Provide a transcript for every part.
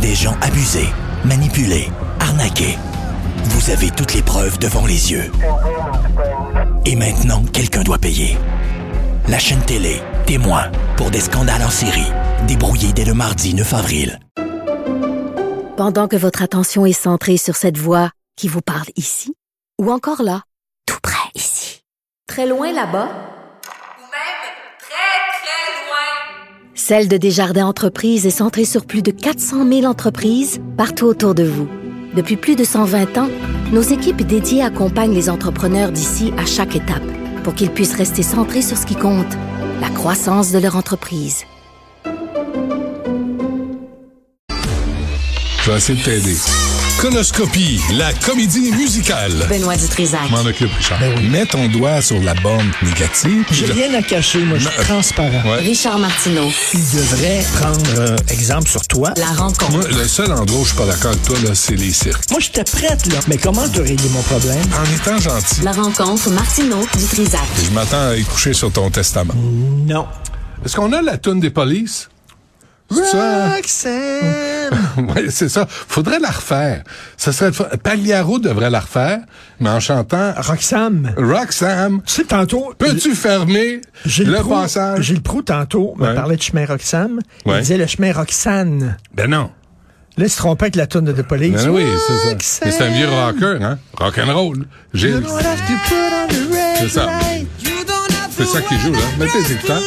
des gens abusés, manipulés, arnaqués. Vous avez toutes les preuves devant les yeux. Et maintenant, quelqu'un doit payer. La chaîne télé, témoin, pour des scandales en série, débrouillés dès le mardi 9 avril. Pendant que votre attention est centrée sur cette voix qui vous parle ici, ou encore là, tout près ici, très loin là-bas, ou même très, très loin. Celle de Desjardins Entreprises est centrée sur plus de 400 000 entreprises partout autour de vous. Depuis plus de 120 ans, nos équipes dédiées accompagnent les entrepreneurs d'ici à chaque étape pour qu'ils puissent rester centrés sur ce qui compte, la croissance de leur entreprise. Je vais essayer de t'aider. Conoscopie, la comédie musicale. Benoît Dutrisac. M'en occupe, Richard. Mets ton doigt sur la borne négative. J'ai rien à cacher, moi, je suis transparent. Ouais. Richard Martineau. Il devrait prendre exemple sur toi. La rencontre. Moi, le seul endroit où je suis pas d'accord avec toi, là, c'est les cirques. Moi, j'étais prête, là. Mais comment te régler mon problème? En étant gentil. La rencontre Martineau-Dutrisac. Je m'attends à y coucher sur ton testament. Non. Est-ce qu'on a la toune des Polices? Roxanne! Oui, c'est ça. Faudrait la refaire. Ça serait Pagliaro devrait la refaire, mais en chantant Roxanne. Roxanne. Tu sais, tantôt... Peux-tu fermer le passage? Gilles Proulx, tantôt, me parlait de chemin Roxanne. Ouais. Il disait le chemin Roxane. Ben non. Là, il se trompait avec la toune de The Police. Ben oui, c'est ça. Roxanne. Mais c'est un vieux rocker, hein? Rock'n'roll. Gilles. C'est ça. C'est ça qui joue, là. Mettez les écouteurs.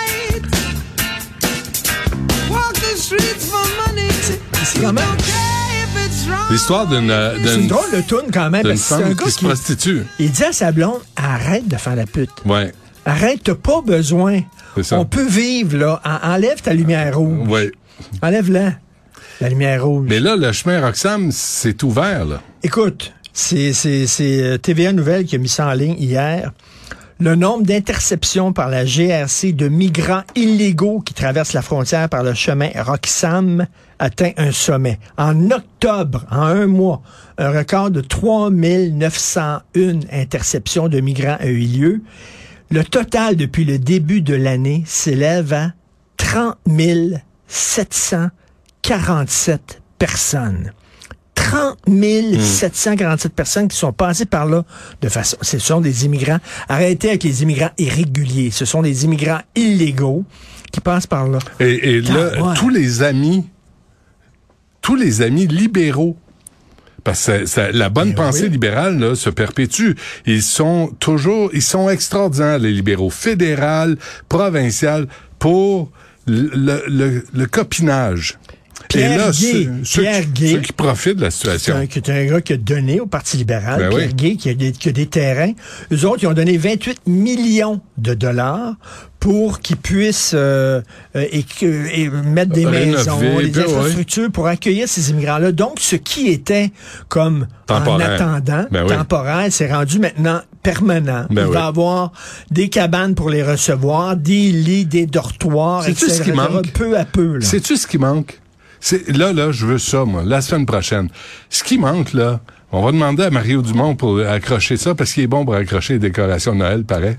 C'est quand même... L'histoire C'est une drôle de toune quand même. d'une Parce que c'est un femme gars qui se prostitue. Il dit à sa blonde, arrête de faire la pute. Ouais. Arrête, t'as pas besoin. C'est ça. On peut vivre, là. Enlève ta lumière rouge. Ouais. Enlève-la, la lumière rouge. Mais là, le chemin Roxham, c'est ouvert, là. Écoute, c'est TVA Nouvelle qui a mis ça en ligne hier. Le nombre d'interceptions par la GRC de migrants illégaux qui traversent la frontière par le chemin Roxham atteint un sommet. En octobre, en un mois, un record de 3901 interceptions de migrants a eu lieu. Le total depuis le début de l'année s'élève à 30 747 personnes. 30 747 personnes qui sont passées par là de façon... Ce sont des immigrants. Arrêtez avec les immigrants irréguliers. Ce sont des immigrants illégaux qui passent par là. Et là, ouais. tous les amis libéraux, parce que la bonne pensée libérale là, se perpétue. Ils sont extraordinaires, les libéraux, fédéral, provincial, pour le copinage. Pierre Gay, ceux qui profitent de la situation. C'est un gars qui a donné au Parti libéral, Ben Pierre oui. Gay, qui a des terrains. Eux autres, ils ont donné 28 millions de dollars pour qu'ils puissent mettre des maisons, des infrastructures pour accueillir ces immigrants-là. Donc, ce qui était comme temporaire. en attendant, temporaire, c'est rendu maintenant permanent. Il va y avoir des cabanes pour les recevoir, des lits, des dortoirs, Sais-tu etc. ce qui manque? Peu à peu. Là. Sais-tu ce qui manque? Là, je veux ça, moi, la semaine prochaine. Ce qui manque, là, on va demander à Mario Dumont pour accrocher ça, parce qu'il est bon pour accrocher les décorations de Noël, paraît.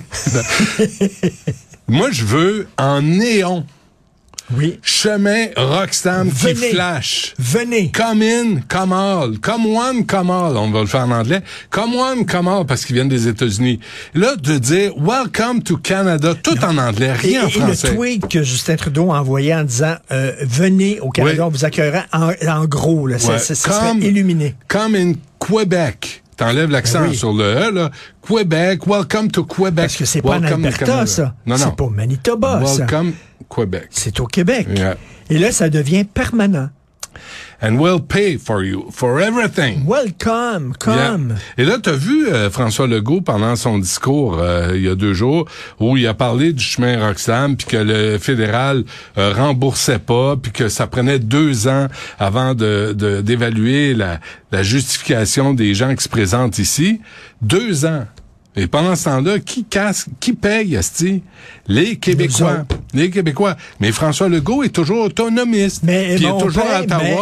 Moi, je veux en néon. Oui. Chemin Roxham qui flash. Venez. Come in, come all. Come one, come all. On va le faire en anglais. Come one, come all, parce qu'ils viennent des États-Unis. Là, de dire Welcome to Canada, tout en anglais, rien en français. Et le tweet que Justin Trudeau a envoyé en disant venez au Canada, on vous accueillera en gros. Là, ça serait illuminé. Come in Québec. T'enlèves l'accent sur le E, là. Québec, welcome to Québec. Parce que c'est pas en Alberta, ça. Non. C'est pas au Manitoba, welcome Québec. C'est au Québec. Yeah. Et là, ça devient permanent. And we'll pay for you, for everything. Welcome, come. Yeah. Et là, t'as vu François Legault pendant son discours il y a 2 jours, où il a parlé du chemin Roxham, puis que le fédéral remboursait pas, puis que ça prenait 2 ans avant d'évaluer la justification des gens qui se présentent ici. 2 ans. Et pendant ce temps-là, qui paye, asti? Les Québécois. Les Québécois. Mais François Legault est toujours autonomiste. Puis il est toujours à Ottawa.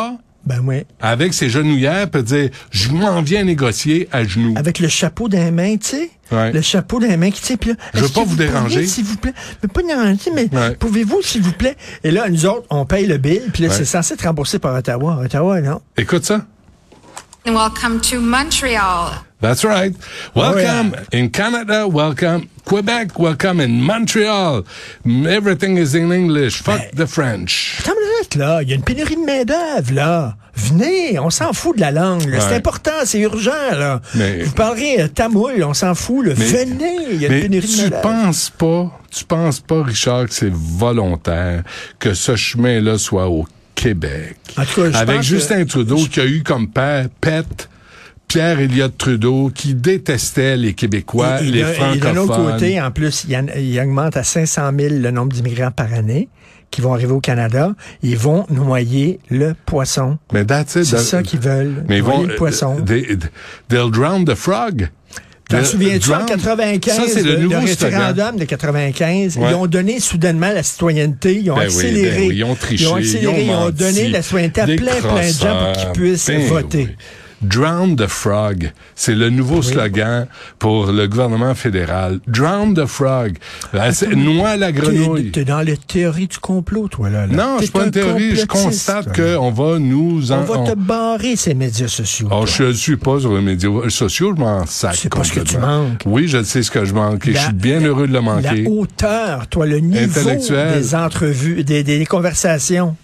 Ben oui. Avec ses genouillères, peut dire, je m'en viens négocier à genoux. Avec le chapeau dans les mains, tu sais. Ouais. Le chapeau dans les mains qui tient. Puis là, Je veux pas vous déranger. Pourriez, s'il vous plaît. Mais pas déranger, mais Ouais. pouvez-vous, s'il vous plaît? Et là, nous autres, on paye le bill, puis là, c'est censé être remboursé par Ottawa. Ottawa, non. Écoute ça. Welcome to Montreal. That's right. Welcome in Canada, welcome Quebec, welcome in Montreal. Everything is in English. Fuck the French. Attends une minute, là. Il y a une pénurie de main-d'œuvre, là. Venez, on s'en fout de la langue. Là. C'est important, c'est urgent, là. Mais- Vous parlerez tamoul, on s'en fout. Là. Venez, il y a une pénurie de tu main-d'œuvre. penses pas, Richard, que c'est volontaire que ce chemin-là soit au Québec. En tout cas, je avec pense Justin Trudeau qui a eu comme pet Pierre Elliott Trudeau qui détestait les Québécois, les francophones. Et d'un autre côté, en plus, il augmente à 500 000 le nombre d'immigrants par année qui vont arriver au Canada. Ils vont noyer le poisson. Mais that's it. C'est ça qu'ils veulent, Mais ils noyer vont, le poisson. They'll drown the frog. T'en souviens-tu en 95, ça, c'est le nouveau référendum de 95, Ouais. ils ont donné soudainement la citoyenneté, ils ont accéléré. Ils ont triché, ils ont donné la citoyenneté à plein de gens pour qu'ils puissent voter. Oui. Drown the frog, c'est le nouveau slogan pour le gouvernement fédéral. Drown the frog. Noie la grenouille. T'es dans la théorie du complot, toi, là. Non, c'est pas une théorie. Je constate qu'on va nous... On va te barrer ces médias sociaux. Oh, je suis pas sur les médias sociaux, je m'en sac. C'est pas ce que tu complètement. manques. Oui, je sais ce que je manque et je suis bien heureux de le manquer. La hauteur, toi, le niveau Intellectuel. des entrevues, des conversations.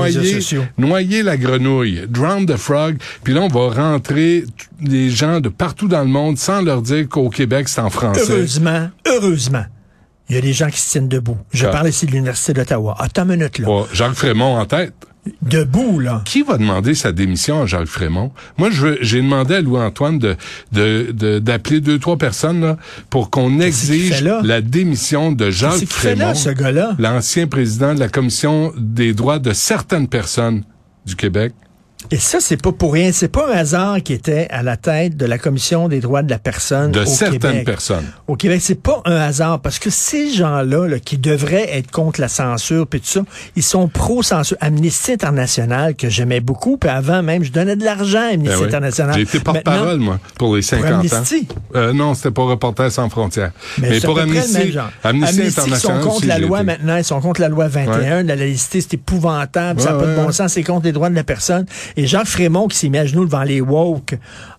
Noyer la grenouille, drown the frog, puis là on va rentrer les gens de partout dans le monde sans leur dire qu'au Québec c'est en français. Heureusement, il y a des gens qui se tiennent debout. Je parle ici de l'Université d'Ottawa. Attends une minute, là. Oh, Jacques Frémont en tête. Debout, là. Qui va demander sa démission à Jacques Frémont? Moi, j'ai demandé à Louis-Antoine d'appeler 2-3 personnes là, pour qu'on exige la démission de Jacques Frémont. Qu'est-ce qu'il fait là, ce gars-là? L'ancien président de la Commission des droits de certaines personnes du Québec. Et ça, c'est pas pour rien. C'est pas un hasard qui était à la tête de la Commission des droits de la personne de au certaines Québec. Personnes. Au Québec, c'est pas un hasard parce que ces gens-là, là, qui devraient être contre la censure puis tout ça, ils sont pro-censure. Amnesty International, que j'aimais beaucoup, puis avant même, je donnais de l'argent à Amnesty International. J'ai été porte-parole, moi, pour les 50 Amnesty? ans. Non, c'était pas Reporters sans frontières. Mais pour Amnesty International, ils sont contre la loi maintenant, ils sont contre la loi 21, la laïcité, c'est épouvantable, ça n'a pas de bon sens, c'est contre les droits de la personne. Et Jacques Frémont qui s'est mis à genoux devant les woke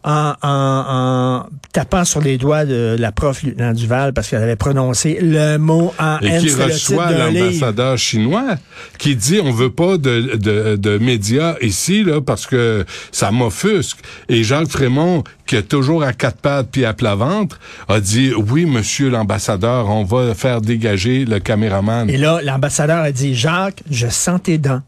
en tapant sur les doigts de la prof lieutenant Duval parce qu'elle avait prononcé le mot en et N, qui reçoit l'ambassadeur chinois qui dit on veut pas de médias ici là parce que ça m'offusque. Et Jacques Frémont qui est toujours à quatre pattes puis à plat ventre a dit oui monsieur l'ambassadeur, on va faire dégager le caméraman. Et là l'ambassadeur a dit Jacques, je sens tes dents.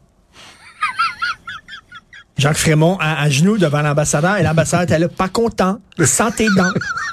Jacques Frémont à genoux devant l'ambassadeur et l'ambassadeur était là, pas content, sans tes dents.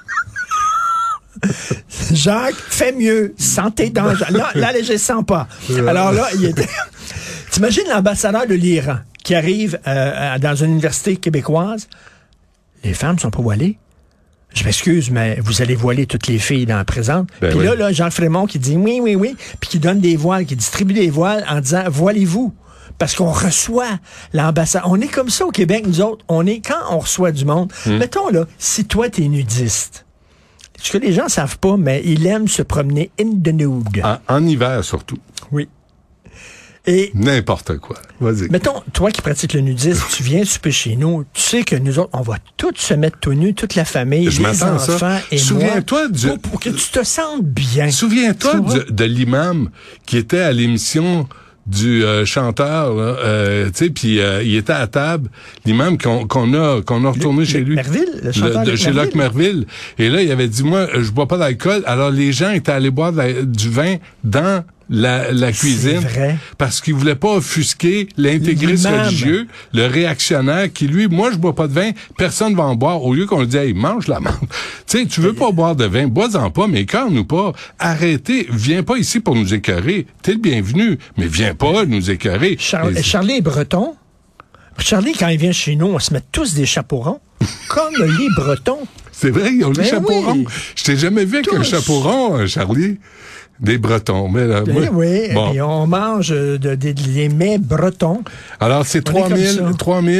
Jacques, fais mieux, sans tes dents. Là, je sens pas. Alors là, il était... T'imagines l'ambassadeur de l'Iran qui arrive dans une université québécoise. Les femmes sont pas voilées. Je m'excuse, mais vous allez voiler toutes les filles dans la présente. Puis oui. Là, Jacques Frémont qui dit oui, puis qui donne des voiles, qui distribue des voiles en disant voilez-vous. Parce qu'on reçoit l'ambassade. On est comme ça au Québec, nous autres. Quand on reçoit du monde, mettons là, si toi t'es nudiste, ce que les gens savent pas, mais ils aiment se promener in the nude. En hiver surtout. Oui. Et n'importe quoi. Vas-y. Mettons, toi qui pratiques le nudisme, tu viens souper chez nous, tu sais que nous autres, on va tous se mettre tout nus, toute la famille, les enfants et Souviens-toi moi, pour que tu te sentes bien. Souviens-toi de l'imam qui était à l'émission du chanteur, tu sais, puis il était à table, l'imam qu'on a retourné chez lui. Merville, le chanteur chez Luc Merville. Et là, il avait dit, moi, je bois pas d'alcool. Alors, les gens étaient allés boire du vin dans la cuisine. Vrai. Parce qu'ils voulaient pas offusquer l'intégriste religieux, le réactionnaire qui, lui, moi, je bois pas de vin, personne va en boire. Au lieu qu'on lui dise, hey, mange la menthe. Tu sais, tu veux pas boire de vin, bois-en pas, mais écœure-nous pas. Arrêtez, viens pas ici pour nous écœurer. T'es le bienvenu, mais viens pas nous écœurer. Charlie est breton. Charlie, quand il vient chez nous, on se met tous des chapeaux ronds, comme les Bretons. C'est vrai, ils ont des chapeaux ronds. Je t'ai jamais vu avec un chapeau rond, Charlie. Des Bretons. Mais là, Oui, bon. et on mange des mets bretons. Alors, c'est 3009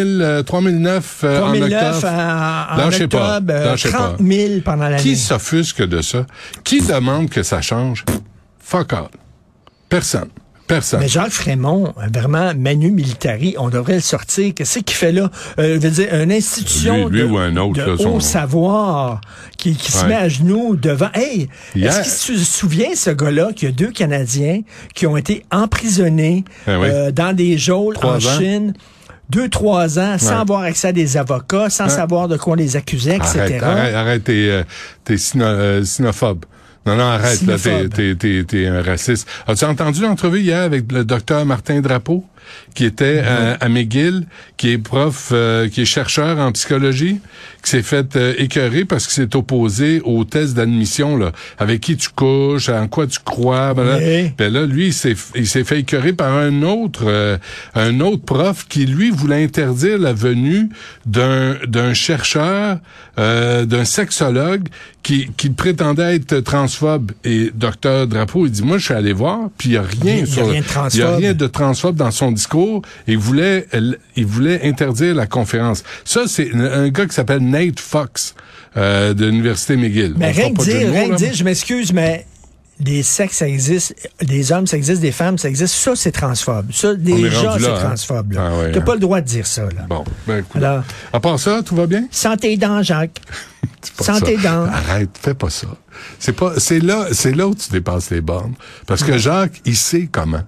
en octobre. En octobre, 30 000 pendant l'année. Qui s'offusque de ça? Qui demande que ça change? Fuck all. Personne. Mais Jacques Frémont, vraiment, Manu Militari, on devrait le sortir. Qu'est-ce qu'il fait là? Je veux dire, une institution lui ou un autre, de haut savoir qui se met à genoux devant... Hey, est-ce qu'il se souvient, ce gars-là, qu'il y a 2 Canadiens qui ont été emprisonnés dans des geôles en Chine 2-3 ans, sans avoir accès à des avocats, sans savoir de quoi on les accusait, etc. Arrête, t'es sinophobe. Non, arrête, là, t'es un raciste. As-tu entendu l'entrevue hier avec le docteur Martin Drapeau, qui était à McGill, qui est prof, qui est chercheur en psychologie, qui s'est fait écœurer parce qu'il s'est opposé aux tests d'admission, là, avec qui tu couches, en quoi tu crois, ben là, lui, il s'est fait écœurer par un autre prof qui, lui, voulait interdire la venue d'un chercheur, d'un sexologue qui prétendait être transphobe. Et docteur Drapeau, il dit, moi, je suis allé voir, puis il y a rien de transphobe dans son discours, et il voulait interdire la conférence. Ça, c'est un gars qui s'appelle Nate Fox, de l'Université McGill. Mais rien que dire, je m'excuse, mais des sexes, ça existe, des hommes, ça existe, des femmes, ça existe. Ça, c'est transphobe. Ça, déjà, c'est transphobe. T'as pas le droit de dire ça, là. Bon, écoute. Alors, à part ça, tout va bien? Santé dents, Jacques. Santé dents. Arrête, fais pas ça. C'est là où tu dépasses les bornes. Parce que Jacques, il sait comment.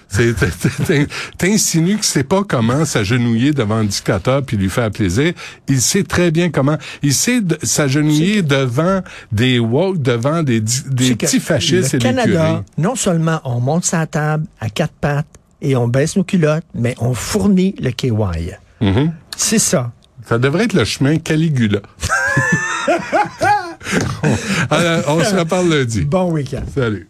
T'insinues que c'est pas comment s'agenouiller devant un dictateur puis lui faire plaisir. Il sait très bien comment. Il sait s'agenouiller devant des woke, devant des petits fascistes et des curés. Le Canada, non seulement on monte sa table à 4 pattes et on baisse nos culottes, mais on fournit le KY. Mm-hmm. C'est ça. Ça devrait être le chemin Caligula. Alors, on se reparle lundi. Bon week-end. Salut.